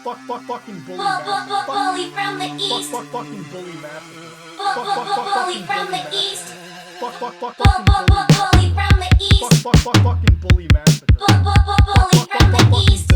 Fucking bully massacre. Bully from the east. Fucking bully massacre. Bully from the east. Fucking bully. Bully from the east. Fucking bully massacre. Bully from the east.